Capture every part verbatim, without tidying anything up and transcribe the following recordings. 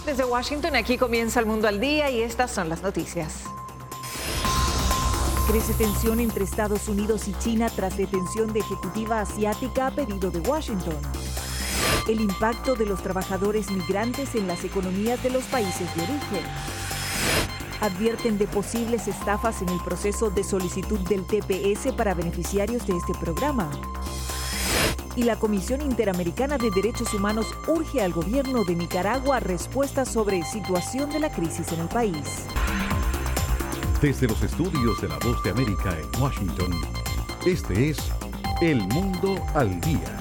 Desde Washington, aquí comienza El Mundo al Día y estas son las noticias. Crece tensión entre Estados Unidos y China tras detención de ejecutiva asiática a pedido de Washington. El impacto de los trabajadores migrantes en las economías de los países de origen. Advierten de posibles estafas en el proceso de solicitud del T P S para beneficiarios de este programa. Y la Comisión Interamericana de Derechos Humanos urge al gobierno de Nicaragua respuestas sobre situación de la crisis en el país. Desde los estudios de La Voz de América en Washington, este es El Mundo al Día.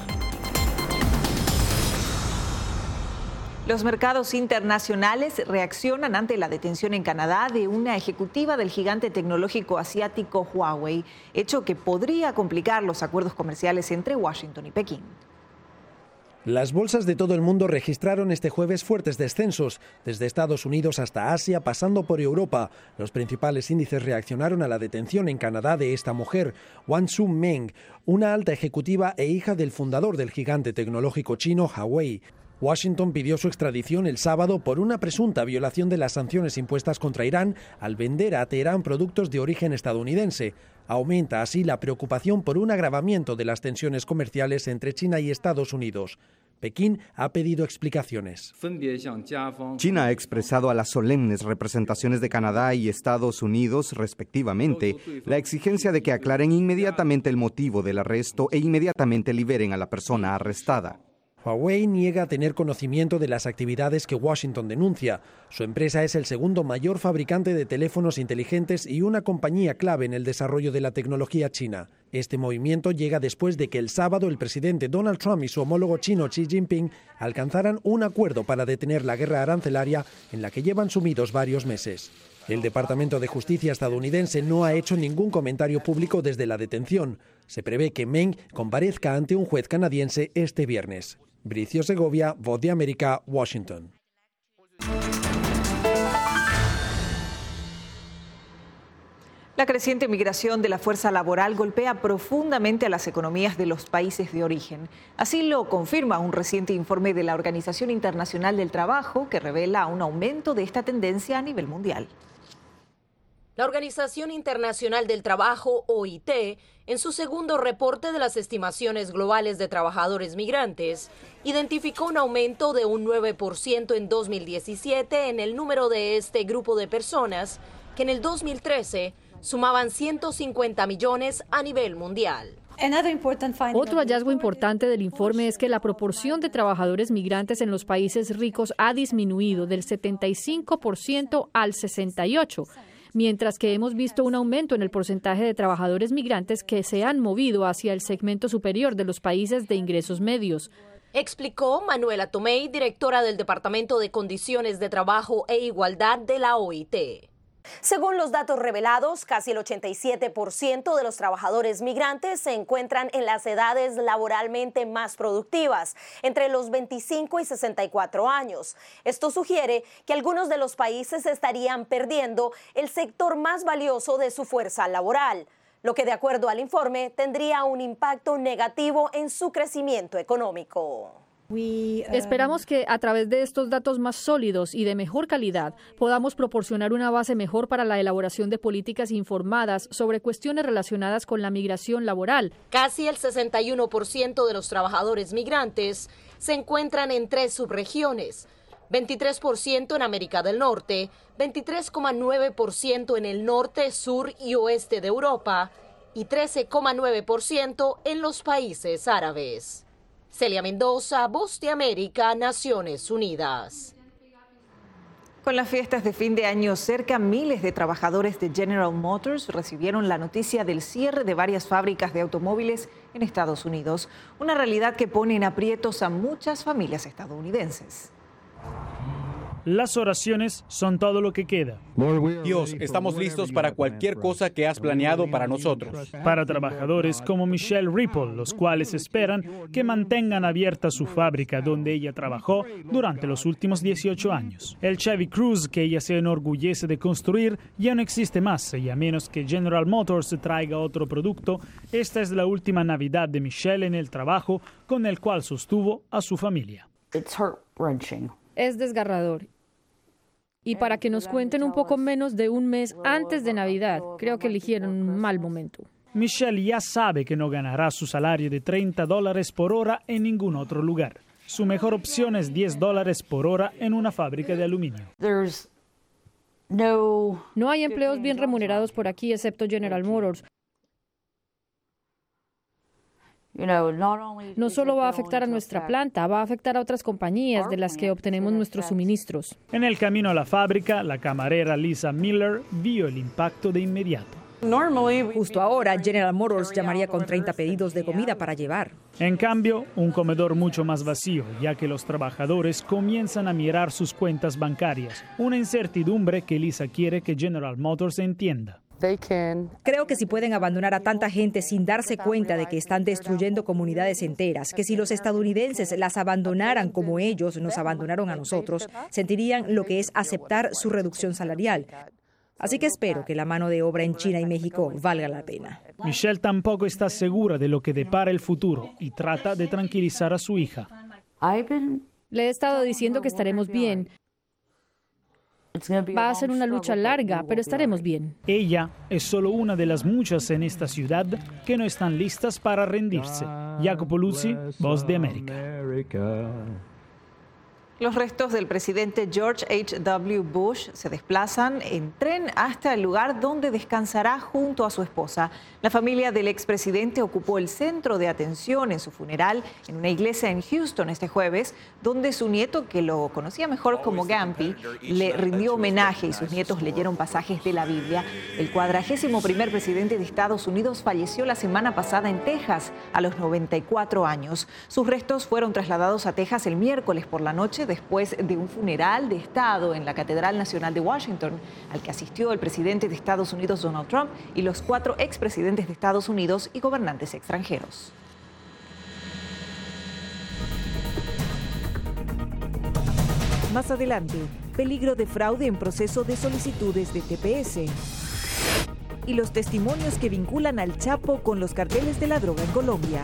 Los mercados internacionales reaccionan ante la detención en Canadá de una ejecutiva del gigante tecnológico asiático Huawei, hecho que podría complicar los acuerdos comerciales entre Washington y Pekín. Las bolsas de todo el mundo registraron este jueves fuertes descensos, desde Estados Unidos hasta Asia, pasando por Europa. Los principales índices reaccionaron a la detención en Canadá de esta mujer, Wan Su Meng, una alta ejecutiva e hija del fundador del gigante tecnológico chino Huawei. Washington pidió su extradición el sábado por una presunta violación de las sanciones impuestas contra Irán al vender a Teherán productos de origen estadounidense. Aumenta así la preocupación por un agravamiento de las tensiones comerciales entre China y Estados Unidos. Pekín ha pedido explicaciones. China ha expresado a las solemnes representaciones de Canadá y Estados Unidos, respectivamente, la exigencia de que aclaren inmediatamente el motivo del arresto e inmediatamente liberen a la persona arrestada. Huawei niega tener conocimiento de las actividades que Washington denuncia. Su empresa es el segundo mayor fabricante de teléfonos inteligentes y una compañía clave en el desarrollo de la tecnología china. Este movimiento llega después de que el sábado el presidente Donald Trump y su homólogo chino Xi Jinping alcanzaran un acuerdo para detener la guerra arancelaria en la que llevan sumidos varios meses. El Departamento de Justicia estadounidense no ha hecho ningún comentario público desde la detención. Se prevé que Meng comparezca ante un juez canadiense este viernes. Bricio Segovia, Voz de América, Washington. La creciente migración de la fuerza laboral golpea profundamente a las economías de los países de origen. Así lo confirma un reciente informe de la Organización Internacional del Trabajo que revela un aumento de esta tendencia a nivel mundial. La Organización Internacional del Trabajo, O I T, en su segundo reporte de las estimaciones globales de trabajadores migrantes, identificó un aumento de un nueve por ciento en dos mil diecisiete en el número de este grupo de personas, que en el dos mil trece sumaban ciento cincuenta millones a nivel mundial. Otro hallazgo importante del informe es que la proporción de trabajadores migrantes en los países ricos ha disminuido del setenta y cinco por ciento al sesenta y ocho por ciento. Mientras que hemos visto un aumento en el porcentaje de trabajadores migrantes que se han movido hacia el segmento superior de los países de ingresos medios. Explicó Manuela Tomei, directora del Departamento de Condiciones de Trabajo e Igualdad de la O I T. Según los datos revelados, casi el ochenta y siete por ciento de los trabajadores migrantes se encuentran en las edades laboralmente más productivas, entre los veinticinco y sesenta y cuatro años. Esto sugiere que algunos de los países estarían perdiendo el sector más valioso de su fuerza laboral, lo que de acuerdo al informe tendría un impacto negativo en su crecimiento económico. Esperamos que a través de estos datos más sólidos y de mejor calidad podamos proporcionar una base mejor para la elaboración de políticas informadas sobre cuestiones relacionadas con la migración laboral. Casi el sesenta y uno por ciento de los trabajadores migrantes se encuentran en tres subregiones, veintitrés por ciento en América del Norte, veintitrés coma nueve por ciento en el norte, sur y oeste de Europa y trece coma nueve por ciento en los países árabes. Celia Mendoza, Voz de América, Naciones Unidas. Con las fiestas de fin de año cerca, miles de trabajadores de General Motors recibieron la noticia del cierre de varias fábricas de automóviles en Estados Unidos, una realidad que pone en aprietos a muchas familias estadounidenses. Las oraciones son todo lo que queda. Dios, estamos listos para cualquier cosa que has planeado para nosotros. Para trabajadores como Michelle Ripple, los cuales esperan que mantengan abierta su fábrica donde ella trabajó durante los últimos dieciocho años. El Chevy Cruze que ella se enorgullece de construir ya no existe más y a menos que General Motors traiga otro producto, esta es la última Navidad de Michelle en el trabajo con el cual sostuvo a su familia. Es desgarrador Y para que nos cuenten un poco menos de un mes antes de Navidad, creo que eligieron un mal momento. Michelle ya sabe que no ganará su salario de treinta dólares por hora en ningún otro lugar. Su mejor opción es diez dólares por hora en una fábrica de aluminio. No hay empleos bien remunerados por aquí, excepto General Motors. No solo va a afectar a nuestra planta, va a afectar a otras compañías de las que obtenemos nuestros suministros. En el camino a la fábrica, la camarera Lisa Miller vio el impacto de inmediato. Justo ahora, General Motors llamaría con treinta pedidos de comida para llevar. En cambio, un comedor mucho más vacío, ya que los trabajadores comienzan a mirar sus cuentas bancarias. Una incertidumbre que Lisa quiere que General Motors entienda. Creo que si pueden abandonar a tanta gente sin darse cuenta de que están destruyendo comunidades enteras, que si los estadounidenses las abandonaran como ellos nos abandonaron a nosotros, sentirían lo que es aceptar su reducción salarial. Así que espero que la mano de obra en China y México valga la pena. Michelle tampoco está segura de lo que depara el futuro y trata de tranquilizar a su hija. Le he estado diciendo que estaremos bien. Va a ser una lucha larga, pero estaremos bien. Ella es solo una de las muchas en esta ciudad que no están listas para rendirse. Jacopo Luzzi, Voz de América. Los restos del presidente George H W Bush se desplazan en tren hasta el lugar donde descansará junto a su esposa. La familia del expresidente ocupó el centro de atención en su funeral en una iglesia en Houston este jueves, donde su nieto, que lo conocía mejor como Gampy, le rindió homenaje y sus nietos leyeron pasajes de la Biblia. El cuadragésimo primer presidente de Estados Unidos falleció la semana pasada en Texas a los noventa y cuatro años. Sus restos fueron trasladados a Texas el miércoles por la noche después de un funeral de Estado en la Catedral Nacional de Washington, al que asistió el presidente de Estados Unidos, Donald Trump, y los cuatro expresidentes de Estados Unidos y gobernantes extranjeros. Más adelante, peligro de fraude en proceso de solicitudes de T P S. Y los testimonios que vinculan al Chapo con los carteles de la droga en Colombia.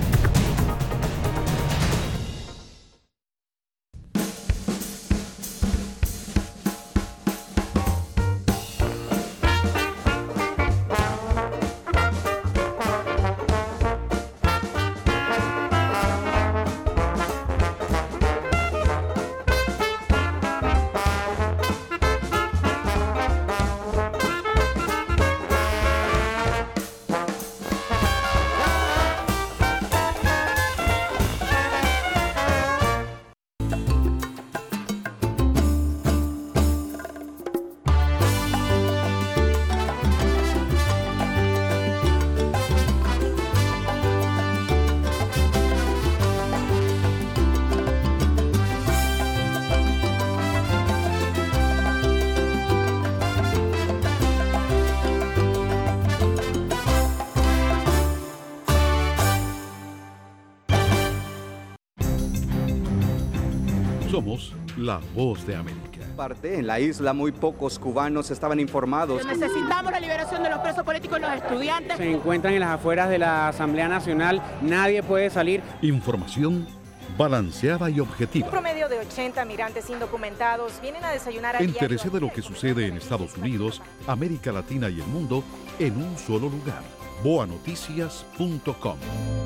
Somos la Voz de América. Parte en la isla muy pocos cubanos estaban informados. Necesitamos la liberación de los presos políticos y los estudiantes. Se encuentran en las afueras de la Asamblea Nacional, nadie puede salir. Información balanceada y objetiva. Un promedio de ochenta migrantes indocumentados vienen a desayunar a Entérese de lo que sucede en Estados Unidos, América Latina y el mundo en un solo lugar. boa noticias punto com.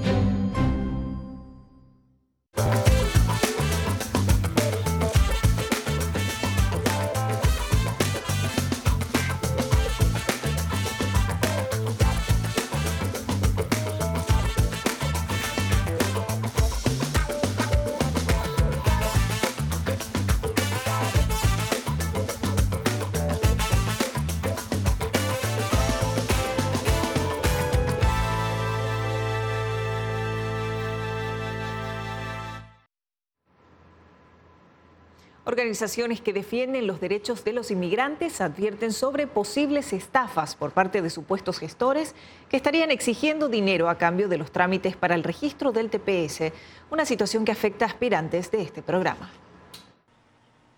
Organizaciones que defienden los derechos de los inmigrantes advierten sobre posibles estafas por parte de supuestos gestores que estarían exigiendo dinero a cambio de los trámites para el registro del T P S, una situación que afecta a aspirantes de este programa.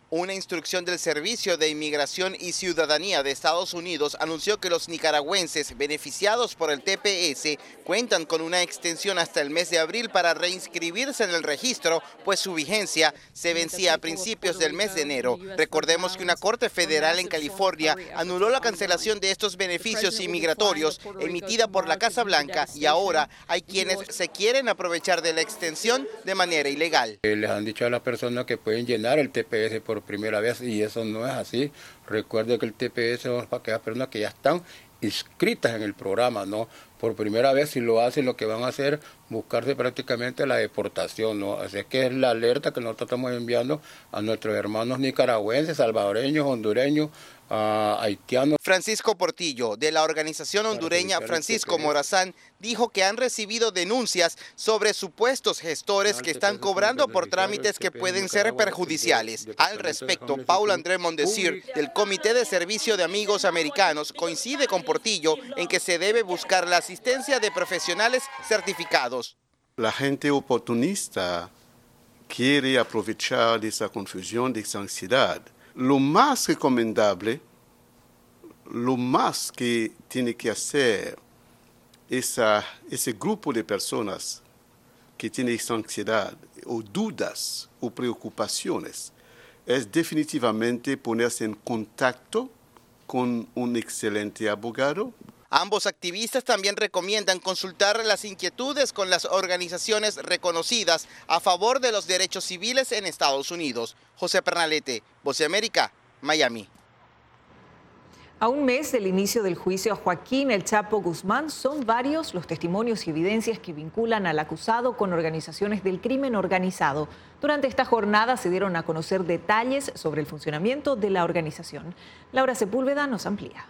Una instrucción del Servicio de Inmigración y Ciudadanía de Estados Unidos anunció que los nicaragüenses beneficiados por el T P S cuentan con una extensión hasta el mes de abril para reinscribirse en el registro, pues su vigencia se vencía a principios del mes de enero. Recordemos que una corte federal en California anuló la cancelación de estos beneficios inmigratorios emitida por la Casa Blanca y ahora hay quienes se quieren aprovechar de la extensión de manera ilegal. Les han dicho a las personas que pueden llenar el T P S por primera vez y eso no es así. Recuerde que el T P S es para aquellas personas que ya están inscritas en el programa, ¿no? Por primera vez, si lo hacen, lo que van a hacer es buscarse prácticamente la deportación, ¿no? Así es que es la alerta que nosotros estamos enviando a nuestros hermanos nicaragüenses, salvadoreños, hondureños, uh, haitianos. Francisco Portillo, de la organización hondureña Francisco Morazán, dijo que han recibido denuncias sobre supuestos gestores que están cobrando por trámites que pueden ser perjudiciales. Al respecto, Paul André Mondesir, del Comité de Servicio de Amigos Americanos, coincide con Portillo en que se debe buscar la asistencia de profesionales certificados. La gente oportunista quiere aprovechar de esa confusión, de esa ansiedad. Lo más recomendable, lo más que tiene que hacer esa, ese grupo de personas que tiene esa ansiedad o dudas o preocupaciones es definitivamente ponerse en contacto con un excelente abogado. Ambos activistas también recomiendan consultar las inquietudes con las organizaciones reconocidas a favor de los derechos civiles en Estados Unidos. José Pernalete, Voz de América, Miami. A un mes del inicio del juicio a Joaquín El Chapo Guzmán, son varios los testimonios y evidencias que vinculan al acusado con organizaciones del crimen organizado. Durante esta jornada se dieron a conocer detalles sobre el funcionamiento de la organización. Laura Sepúlveda nos amplía.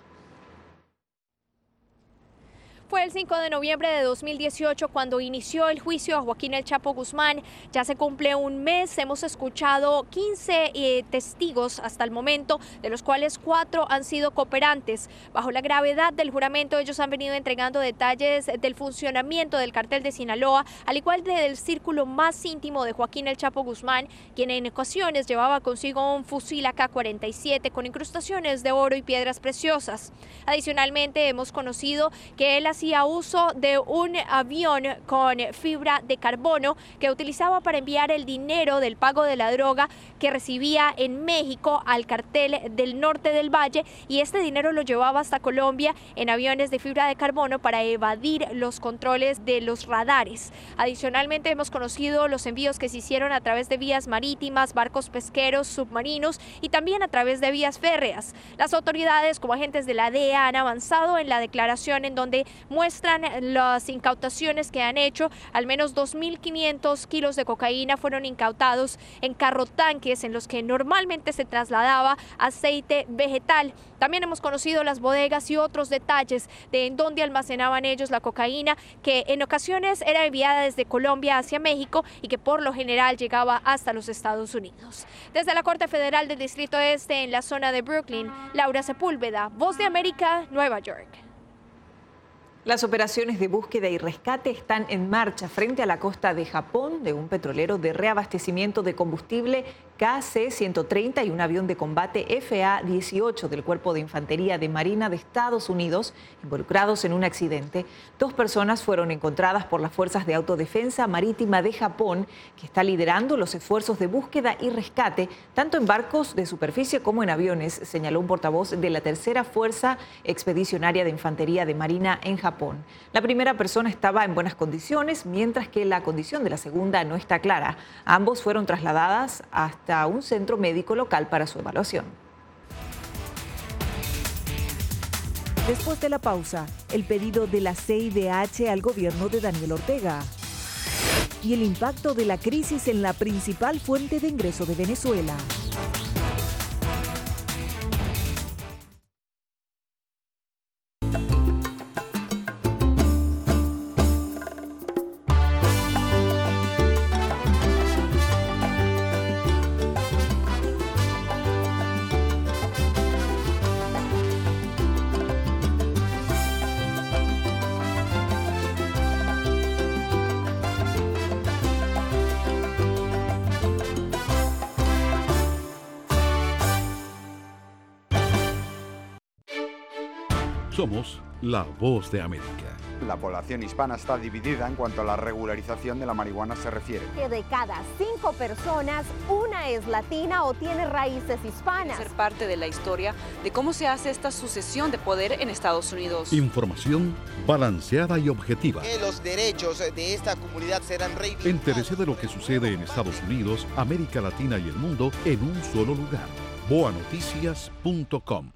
Fue el cinco de noviembre de dos mil dieciocho cuando inició el juicio a Joaquín El Chapo Guzmán. Ya se cumple un mes, hemos escuchado quince eh, testigos hasta el momento, de los cuales cuatro han sido cooperantes. Bajo la gravedad del juramento, ellos han venido entregando detalles del funcionamiento del cartel de Sinaloa, al igual que del círculo más íntimo de Joaquín El Chapo Guzmán, quien en ocasiones llevaba consigo un fusil A K cuarenta y siete con incrustaciones de oro y piedras preciosas. Adicionalmente, hemos conocido que él hacía uso de un avión con fibra de carbono que utilizaba para enviar el dinero del pago de la droga que recibía en México al cartel del norte del Valle, y este dinero lo llevaba hasta Colombia en aviones de fibra de carbono para evadir los controles de los radares. Adicionalmente, hemos conocido los envíos que se hicieron a través de vías marítimas, barcos pesqueros, submarinos y también a través de vías férreas. Las autoridades, como agentes de la D E A, han avanzado en la declaración en donde muestran las incautaciones que han hecho. Al menos dos mil quinientos kilos de cocaína fueron incautados en carrotanques en los que normalmente se trasladaba aceite vegetal. También hemos conocido las bodegas y otros detalles de en dónde almacenaban ellos la cocaína, que en ocasiones era enviada desde Colombia hacia México y que por lo general llegaba hasta los Estados Unidos. Desde la Corte Federal del Distrito Este en la zona de Brooklyn, Laura Sepúlveda, Voz de América, Nueva York. Las operaciones de búsqueda y rescate están en marcha frente a la costa de Japón de un petrolero de reabastecimiento de combustible K C ciento treinta y un avión de combate F A dieciocho del Cuerpo de Infantería de Marina de Estados Unidos involucrados en un accidente. Dos personas fueron encontradas por las Fuerzas de Autodefensa Marítima de Japón, que está liderando los esfuerzos de búsqueda y rescate, tanto en barcos de superficie como en aviones, señaló un portavoz de la Tercera Fuerza Expedicionaria de Infantería de Marina en Japón. La primera persona estaba en buenas condiciones, mientras que la condición de la segunda no está clara. Ambos fueron trasladadas hasta a un centro médico local para su evaluación. Después de la pausa, el pedido de la C I D H al gobierno de Daniel Ortega y el impacto de la crisis en la principal fuente de ingreso de Venezuela. Somos la voz de América. La población hispana está dividida en cuanto a la regularización de la marihuana se refiere. Que de cada cinco personas, una es latina o tiene raíces hispanas. Ser parte de la historia de cómo se hace esta sucesión de poder en Estados Unidos. Información balanceada y objetiva. Que los derechos de esta comunidad serán reivindicados. Entérese de lo que sucede en Estados Unidos, América Latina y el mundo en un solo lugar. boa noticias punto com.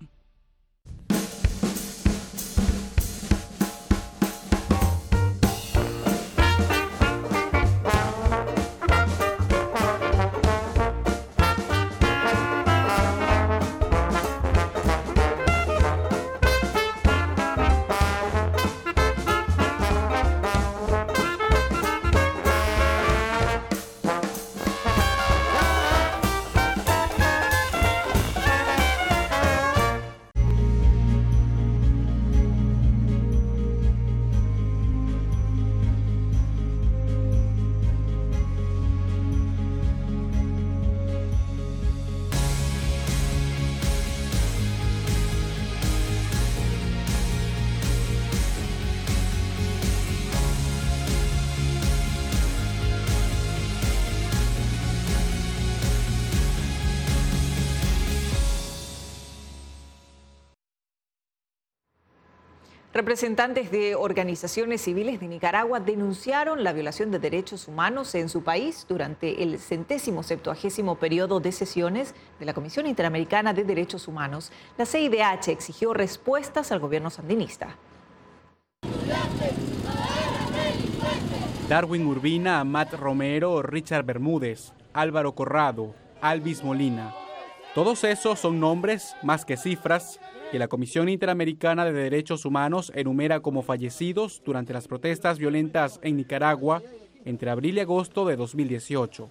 Representantes de organizaciones civiles de Nicaragua denunciaron la violación de derechos humanos en su país durante el centésimo septuagésimo periodo de sesiones de la Comisión Interamericana de Derechos Humanos. La C I D H exigió respuestas al gobierno sandinista. Darwin Urbina, Amat Romero, Richard Bermúdez, Álvaro Corrado, Alvis Molina. Todos esos son nombres más que cifras que la Comisión Interamericana de Derechos Humanos enumera como fallecidos durante las protestas violentas en Nicaragua entre abril y agosto de dos mil dieciocho.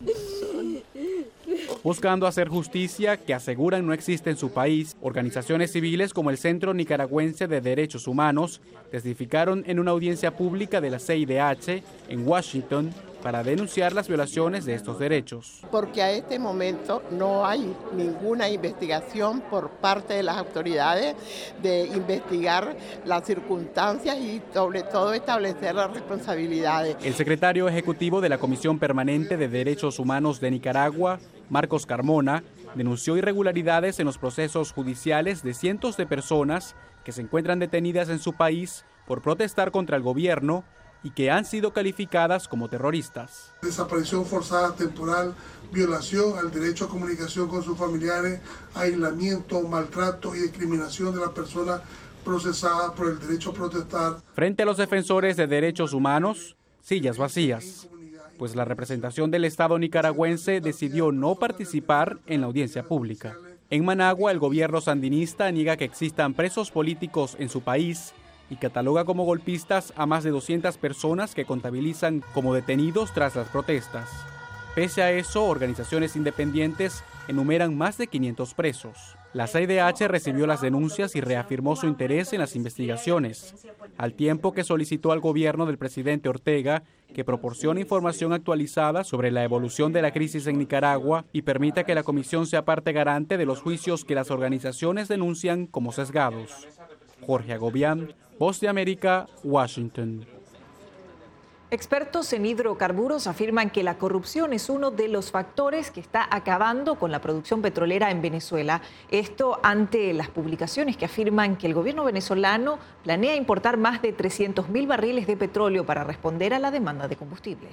Buscando hacer justicia que aseguran no existe en su país, organizaciones civiles como el Centro Nicaragüense de Derechos Humanos testificaron en una audiencia pública de la C I D H en Washington para denunciar las violaciones de estos derechos. Porque a este momento no hay ninguna investigación por parte de las autoridades de investigar las circunstancias y sobre todo establecer las responsabilidades. El secretario ejecutivo de la Comisión Permanente de Derechos Humanos de Nicaragua, Marcos Carmona, denunció irregularidades en los procesos judiciales de cientos de personas que se encuentran detenidas en su país por protestar contra el gobierno y que han sido calificadas como terroristas. Desaparición forzada temporal, violación al derecho a comunicación con sus familiares, aislamiento, maltrato y discriminación de las personas procesadas por el derecho a protestar. Frente a los defensores de derechos humanos, sillas vacías, pues la representación del Estado nicaragüense decidió no participar en la audiencia pública. En Managua, el gobierno sandinista niega que existan presos políticos en su país y cataloga como golpistas a más de doscientas personas que contabilizan como detenidos tras las protestas. Pese a eso, organizaciones independientes enumeran más de quinientos presos. La C I D H recibió las denuncias y reafirmó su interés en las investigaciones, al tiempo que solicitó al gobierno del presidente Ortega que proporcione información actualizada sobre la evolución de la crisis en Nicaragua y permita que la comisión sea parte garante de los juicios que las organizaciones denuncian como sesgados. Jorge Agobián, Voz de América, Washington. Expertos en hidrocarburos afirman que la corrupción es uno de los factores que está acabando con la producción petrolera en Venezuela. Esto ante las publicaciones que afirman que el gobierno venezolano planea importar más de trescientos mil barriles de petróleo para responder a la demanda de combustible.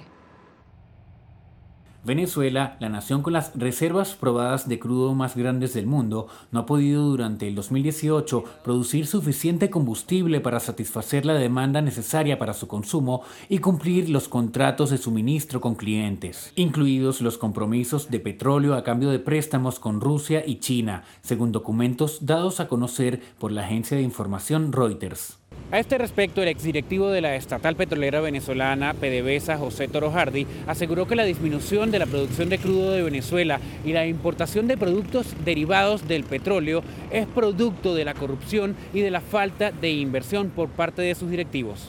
Venezuela, la nación con las reservas probadas de crudo más grandes del mundo, no ha podido durante el dos mil dieciocho producir suficiente combustible para satisfacer la demanda necesaria para su consumo y cumplir los contratos de suministro con clientes, incluidos los compromisos de petróleo a cambio de préstamos con Rusia y China, según documentos dados a conocer por la agencia de información Reuters. A este respecto, el exdirectivo de la estatal petrolera venezolana, PDVSA, José Toro Hardy, aseguró que la disminución de la producción de crudo de Venezuela y la importación de productos derivados del petróleo es producto de la corrupción y de la falta de inversión por parte de sus directivos.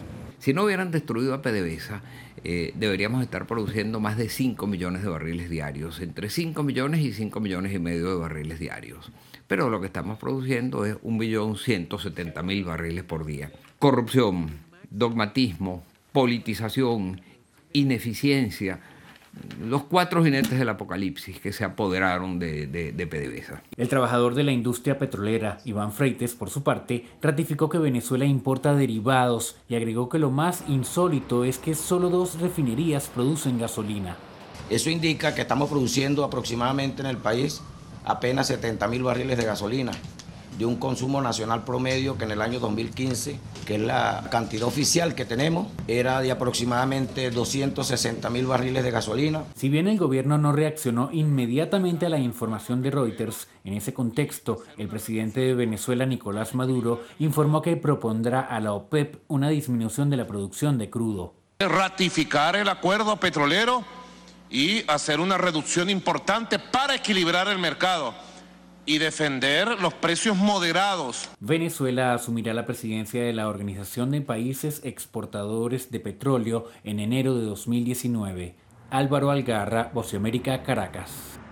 Si no hubieran destruido a PDVSA, eh, deberíamos estar produciendo más de cinco millones de barriles diarios, entre cinco millones y cinco millones y medio de barriles diarios. Pero lo que estamos produciendo es un millón ciento setenta mil barriles por día. Corrupción, dogmatismo, politización, ineficiencia, los cuatro jinetes del apocalipsis que se apoderaron de, de, de PDVSA. El trabajador de la industria petrolera, Iván Freites, por su parte, ratificó que Venezuela importa derivados y agregó que lo más insólito es que solo dos refinerías producen gasolina. Eso indica que estamos produciendo aproximadamente en el país apenas setenta mil barriles de gasolina, de un consumo nacional promedio que en el año dos mil quince, que es la cantidad oficial que tenemos, era de aproximadamente doscientos sesenta mil barriles de gasolina. Si bien el gobierno no reaccionó inmediatamente a la información de Reuters, en ese contexto, el presidente de Venezuela, Nicolás Maduro, informó que propondrá a la OPEP una disminución de la producción de crudo. Ratificar el acuerdo petrolero y hacer una reducción importante para equilibrar el mercado y defender los precios moderados. Venezuela asumirá la presidencia de la Organización de Países Exportadores de Petróleo en enero de dos mil diecinueve. Álvaro Algarra, Voz de América, Caracas.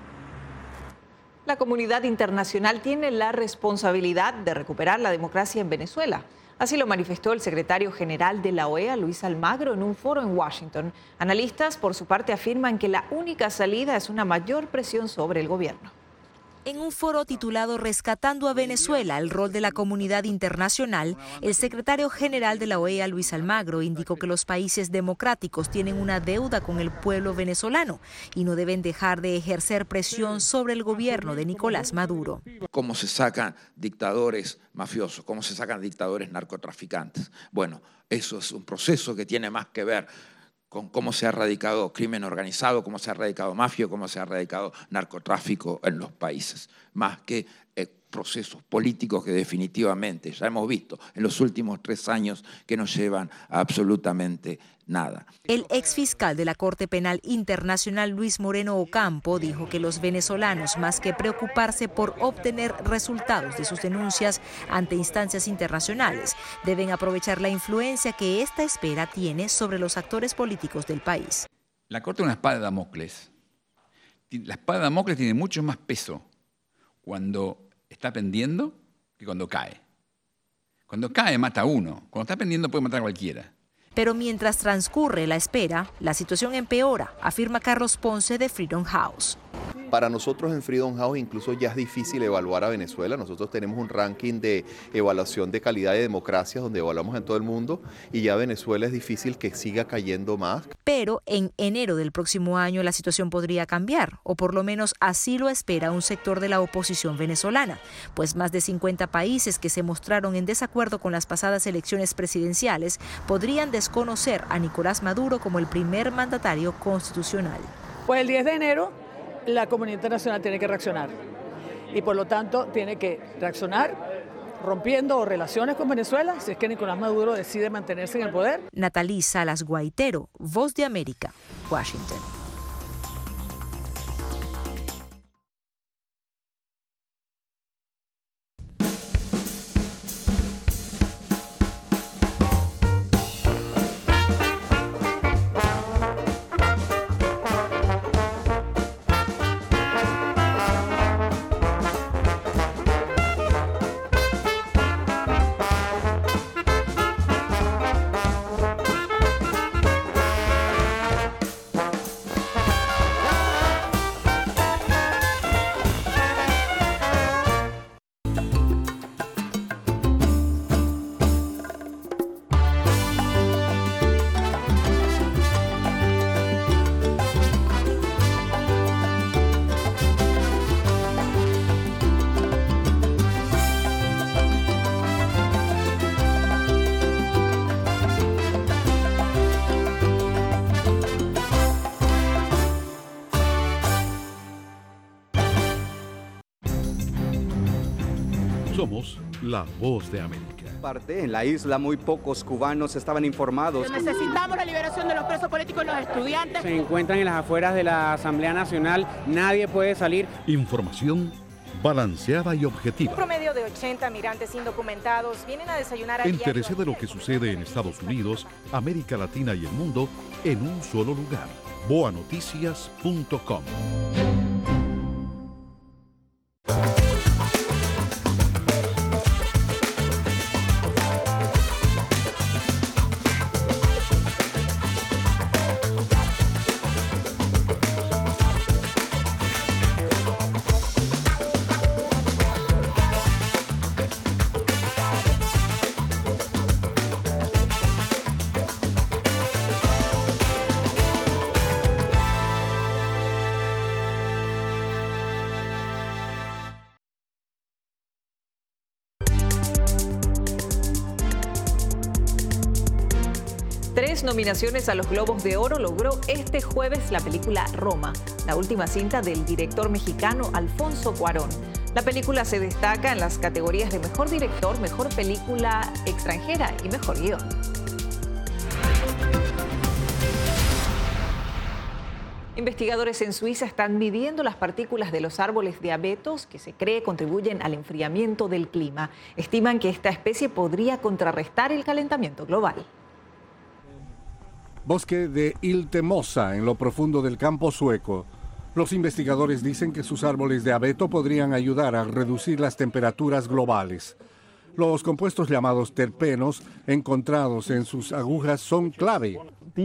La comunidad internacional tiene la responsabilidad de recuperar la democracia en Venezuela. Así lo manifestó el secretario general de la O E A, Luis Almagro, en un foro en Washington. Analistas, por su parte, afirman que la única salida es una mayor presión sobre el gobierno. En un foro titulado Rescatando a Venezuela, el rol de la comunidad internacional, el secretario general de la O E A, Luis Almagro, indicó que los países democráticos tienen una deuda con el pueblo venezolano y no deben dejar de ejercer presión sobre el gobierno de Nicolás Maduro. ¿Cómo se sacan dictadores mafiosos? ¿Cómo se sacan dictadores narcotraficantes? Bueno, eso es un proceso que tiene más que ver con cómo se ha erradicado crimen organizado, cómo se ha erradicado mafia, cómo se ha erradicado narcotráfico en los países, más que eh, procesos políticos que definitivamente ya hemos visto en los últimos tres años que no llevan a absolutamente nada. El exfiscal de la Corte Penal Internacional, Luis Moreno Ocampo, dijo que los venezolanos, más que preocuparse por obtener resultados de sus denuncias ante instancias internacionales, deben aprovechar la influencia que esta espera tiene sobre los actores políticos del país. La Corte es una espada de Damocles. La espada de Damocles tiene mucho más peso cuando está pendiendo que cuando cae. Cuando cae mata a uno, cuando está pendiendo puede matar a cualquiera. Pero mientras transcurre la espera, la situación empeora, afirma Carlos Ponce de Freedom House. Para nosotros en Freedom House incluso ya es difícil evaluar a Venezuela. Nosotros tenemos un ranking de evaluación de calidad de democracia donde evaluamos en todo el mundo y ya Venezuela es difícil que siga cayendo más. Pero en enero del próximo año la situación podría cambiar, o por lo menos así lo espera un sector de la oposición venezolana, pues más de cincuenta países que se mostraron en desacuerdo con las pasadas elecciones presidenciales podrían desconocer a Nicolás Maduro como el primer mandatario constitucional. Pues el diez de enero la comunidad internacional tiene que reaccionar y por lo tanto tiene que reaccionar rompiendo relaciones con Venezuela si es que Nicolás Maduro decide mantenerse en el poder. Natalí Salas Guaitero, Voz de América, Washington. Somos la Voz de América. En la isla muy pocos cubanos estaban informados. Necesitamos la liberación de los presos políticos y los estudiantes. Se encuentran en las afueras de la Asamblea Nacional, nadie puede salir. Información balanceada y Un objetiva. promedio de ochenta migrantes indocumentados vienen a desayunar a diario. Entérese de lo que sucede en Estados Unidos, América Latina y el mundo en un solo lugar. boa noticias punto com. Tres nominaciones a los Globos de Oro logró este jueves la película Roma, la última cinta del director mexicano Alfonso Cuarón. La película se destaca en las categorías de Mejor Director, Mejor Película Extranjera y Mejor Guión. Investigadores en Suiza están midiendo las partículas de los árboles de abetos que se cree contribuyen al enfriamiento del clima. Estiman que esta especie podría contrarrestar el calentamiento global. Bosque de Iltemosa, en lo profundo del campo sueco. Los investigadores dicen que sus árboles de abeto podrían ayudar a reducir las temperaturas globales. Los compuestos llamados terpenos encontrados en sus agujas son clave.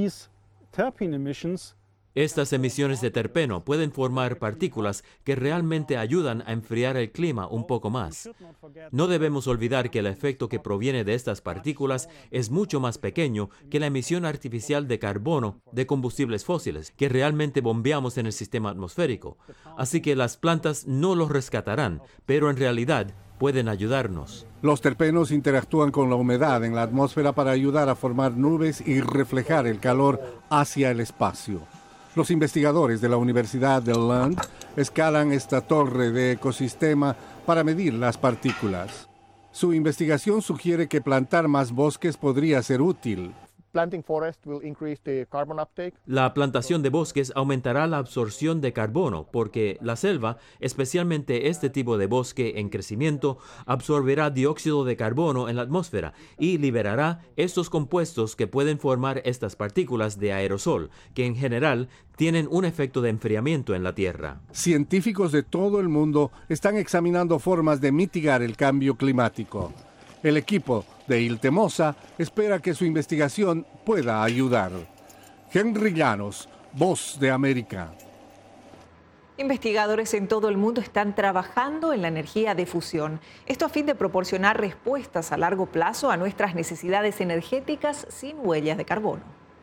Estas emisiones de terpeno pueden formar partículas que realmente ayudan a enfriar el clima un poco más. No debemos olvidar que el efecto que proviene de estas partículas es mucho más pequeño que la emisión artificial de carbono de combustibles fósiles que realmente bombeamos en el sistema atmosférico. Así que las plantas no los rescatarán, pero en realidad pueden ayudarnos. Los terpenos interactúan con la humedad en la atmósfera para ayudar a formar nubes y reflejar el calor hacia el espacio. Los investigadores de la Universidad de Lund escalan esta torre de ecosistema para medir las partículas. Su investigación sugiere que plantar más bosques podría ser útil. La plantación de bosques aumentará la absorción de carbono porque la selva, especialmente este tipo de bosque en crecimiento, absorberá dióxido de carbono en la atmósfera y liberará estos compuestos que pueden formar estas partículas de aerosol, que en general tienen un efecto de enfriamiento en la Tierra. Científicos de todo el mundo están examinando formas de mitigar el cambio climático. El equipo de Iltemosa espera que su investigación pueda ayudar. Henry Llanos, Voz de América. Investigadores en todo el mundo están trabajando en la energía de fusión. Esto a fin de proporcionar respuestas a largo plazo a nuestras necesidades energéticas sin huellas de carbono.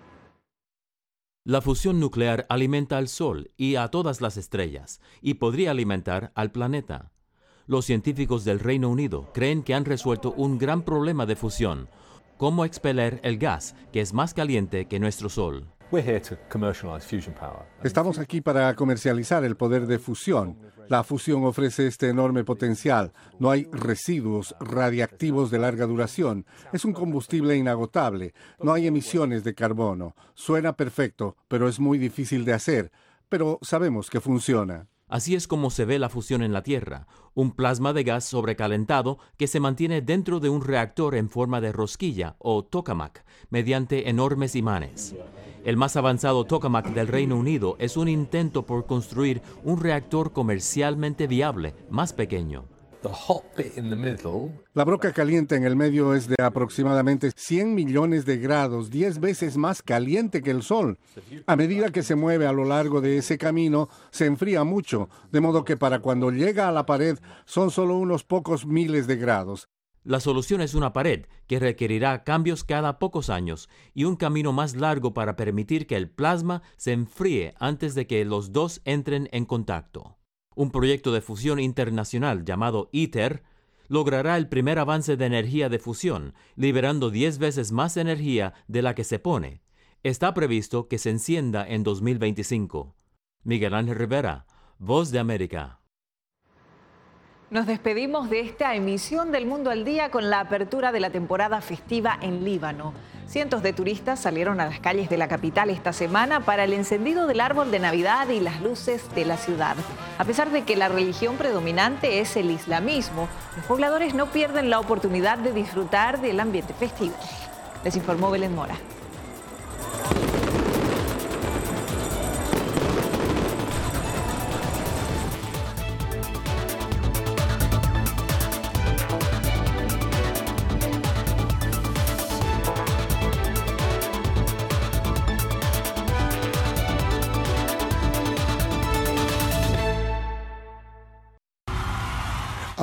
La fusión nuclear alimenta al Sol y a todas las estrellas, y podría alimentar al planeta. Los científicos del Reino Unido creen que han resuelto un gran problema de fusión, cómo expeler el gas que es más caliente que nuestro Sol. Estamos aquí para comercializar el poder de fusión. La fusión ofrece este enorme potencial. No hay residuos radiactivos de larga duración. Es un combustible inagotable. No hay emisiones de carbono. Suena perfecto, pero es muy difícil de hacer. Pero sabemos que funciona. Así es como se ve la fusión en la Tierra, un plasma de gas sobrecalentado que se mantiene dentro de un reactor en forma de rosquilla o tokamak, mediante enormes imanes. El más avanzado tokamak del Reino Unido es un intento por construir un reactor comercialmente viable, más pequeño. La broca caliente en el medio es de aproximadamente cien millones de grados, diez veces más caliente que el Sol. A medida que se mueve a lo largo de ese camino, se enfría mucho, de modo que para cuando llega a la pared son solo unos pocos miles de grados. La solución es una pared que requerirá cambios cada pocos años y un camino más largo para permitir que el plasma se enfríe antes de que los dos entren en contacto. Un proyecto de fusión internacional llamado ITER logrará el primer avance de energía de fusión, liberando diez veces más energía de la que se pone. Está previsto que se encienda en dos mil veinticinco. Miguel Ángel Rivera, Voz de América. Nos despedimos de esta emisión del Mundo al Día con la apertura de la temporada festiva en Líbano. Cientos de turistas salieron a las calles de la capital esta semana para el encendido del árbol de Navidad y las luces de la ciudad. A pesar de que la religión predominante es el islamismo, los pobladores no pierden la oportunidad de disfrutar del ambiente festivo. Les informó Belén Mora.